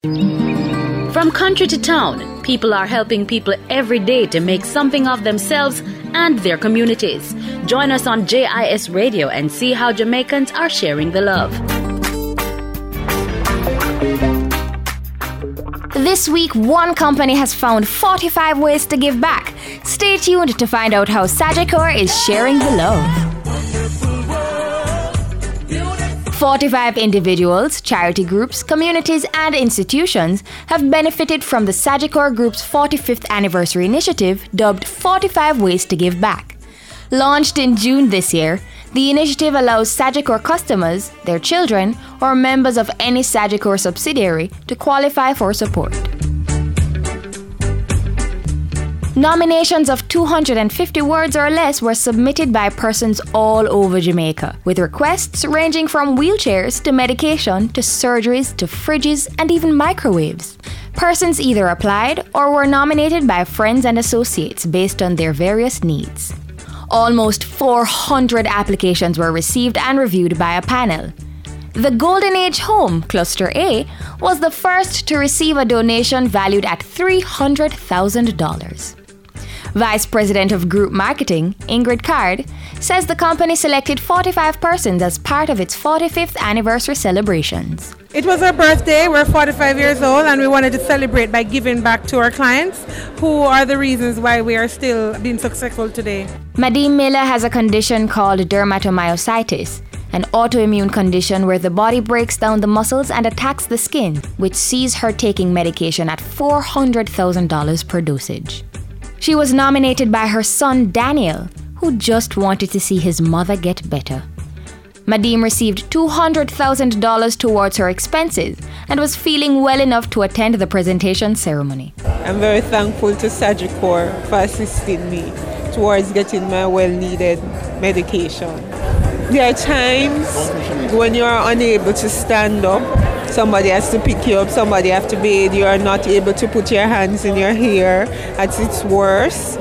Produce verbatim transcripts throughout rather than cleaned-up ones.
From country to town, people are helping people every day to make something of themselves and their communities. Join us on J I S Radio and see how Jamaicans are sharing the love. This week, one company has found forty-five ways to give back. Stay tuned to find out how Sagicor is sharing the love. forty-five individuals, charity groups, communities, and institutions have benefited from the Sagicor Group's forty-fifth anniversary initiative dubbed forty-five Ways to Give Back. Launched in June this year, the initiative allows Sagicor customers, their children, or members of any Sagicor subsidiary to qualify for support. Nominations of two hundred fifty words or less were submitted by persons all over Jamaica, with requests ranging from wheelchairs to medication to surgeries to fridges and even microwaves. Persons either applied or were nominated by friends and associates based on their various needs. Almost four hundred applications were received and reviewed by a panel. The Golden Age Home, Cluster A, was the first to receive a donation valued at three hundred thousand dollars. Vice President of Group Marketing, Ingrid Card, says the company selected forty-five persons as part of its forty-fifth anniversary celebrations. It was our birthday, we're forty-five years old, and we wanted to celebrate by giving back to our clients, who are the reasons why we are still being successful today. Madime Miller has a condition called dermatomyositis, an autoimmune condition where the body breaks down the muscles and attacks the skin, which sees her taking medication at four hundred thousand dollars per dosage. She was nominated by her son Daniel, who just wanted to see his mother get better. Madime received two hundred thousand dollars towards her expenses and was feeling well enough to attend the presentation ceremony. I'm very thankful to Sagicor for assisting me towards getting my well-needed medication. There are times when you are unable to stand up. Somebody has to pick you up, somebody has to bathe, you are not able to put your hands in your hair at its worst.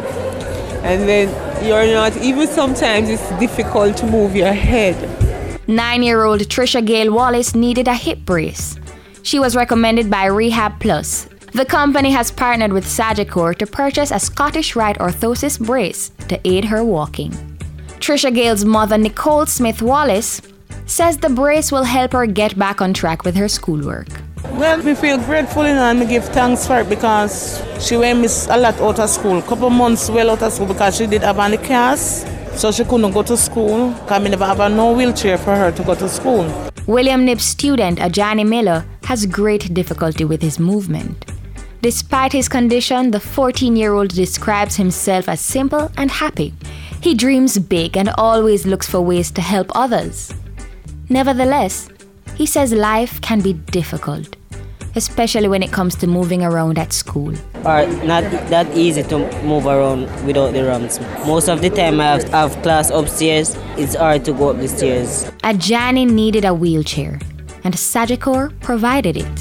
And then you're not, even sometimes it's difficult to move your head. Nine-year-old Trisha Gale Wallace needed a hip brace. She was recommended by Rehab Plus. The company has partnered with Sagicor to purchase a Scottish Rite orthosis brace to aid her walking. Trisha Gale's mother, Nicole Smith Wallace, says the brace will help her get back on track with her schoolwork. Well, we feel grateful you know, and we give thanks for it because she went miss a lot out of school. A couple months well out of school because she did have any cast, so she couldn't go to school because we never have no wheelchair for her to go to school. William Knipp's student, Ajani Miller, has great difficulty with his movement. Despite his condition, the fourteen-year-old describes himself as simple and happy. He dreams big and always looks for ways to help others. Nevertheless, he says life can be difficult, especially when it comes to moving around at school. Or not that easy to move around without the ramps. Most of the time I have, have class upstairs, it's hard to go up the stairs. Ajani needed a wheelchair, and Sagicor provided it.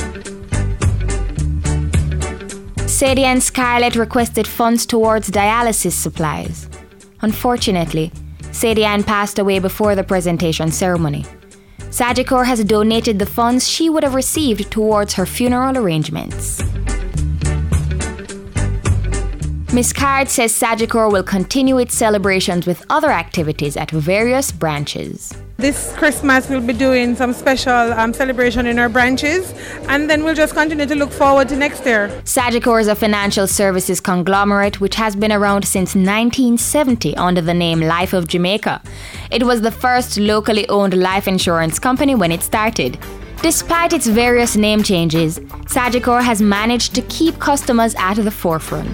Sadie and Scarlett requested funds towards dialysis supplies. Unfortunately, Sadie Ann passed away before the presentation ceremony. Sagicor has donated the funds she would have received towards her funeral arrangements. Miz Card says Sagicor will continue its celebrations with other activities at various branches. This Christmas we'll be doing some special um, celebration in our branches, and then we'll just continue to look forward to next year. Sagicor is a financial services conglomerate which has been around since nineteen seventy under the name Life of Jamaica. It was the first locally owned life insurance company when it started. Despite its various name changes, Sagicor has managed to keep customers at the forefront.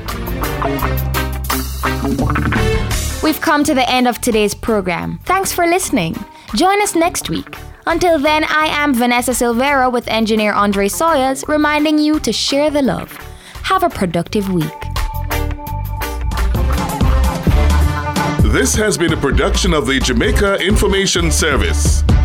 We've come to the end of today's program. Thanks for listening. Join us next week. Until then, I am Vanessa Silvera with engineer Andre Sawyers, reminding you to share the love. Have a productive week. This has been a production of the Jamaica Information Service.